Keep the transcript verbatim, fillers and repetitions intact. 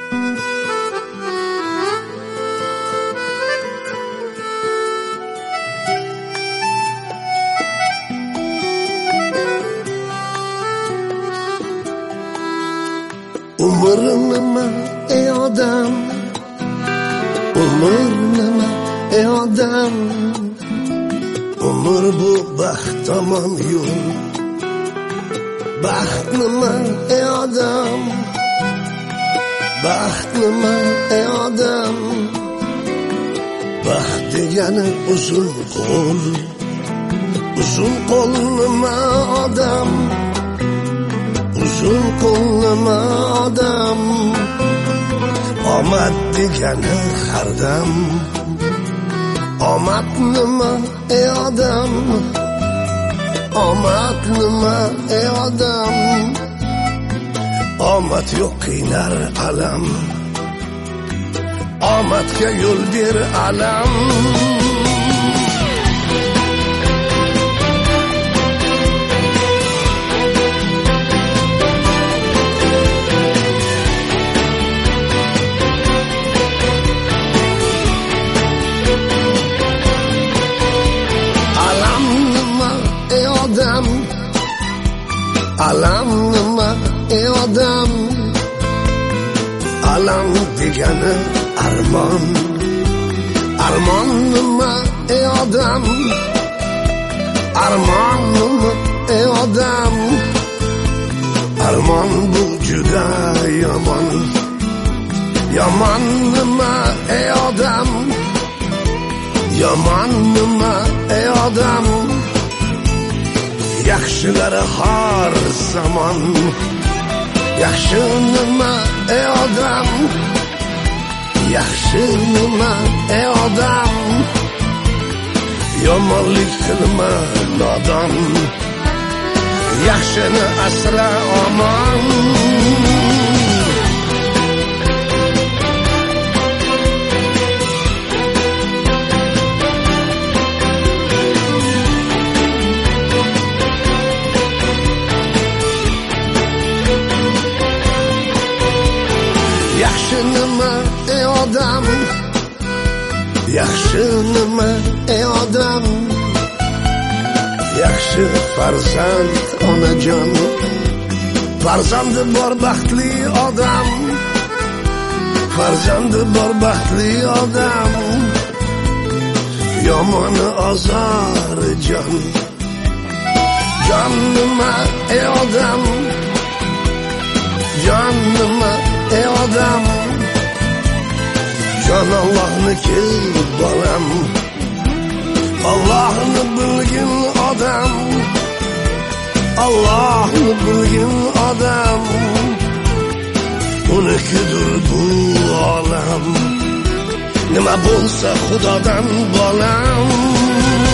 Umr nima ey odam, umr nima ey odam, umr bu baxt tomon yo'l. Baxt nima ey odam, baxt nima ey odam, baxt degani uzun qo'l. Uzun qo'l nima odam, uzun qo'l nima odam, omad degani har dam. Omad nima ey odam, omad nima ey odam, omad yo'q qiynar alam, omadga yo'l ber alam. Alam nima ey odam, alam degani armon. Armon nima ey odam, armon nima ey odam, armon bu juda yomon. Yomon nima ey odam, yomon nima ey odam, yaxshilari har zamon. Yaxshi nima ey odam, yaxshi nima ey odam, yomonlik qilma nodon, yaxshini asra omon. Yaxshi nima ey odam, yaxshi nima ey odam, yaxshi farzand onajon. Farzandi bor baxtli odam, farzandi bor baxtli odam, yomoni ozor jon. Jon nima ey odam, jon nima ey odam, jon Allohniki bolam. Allohni bilgin odam, Allohni bilgin odam, unikidir bu olam. Nima bo'lsa Xudodan bolam.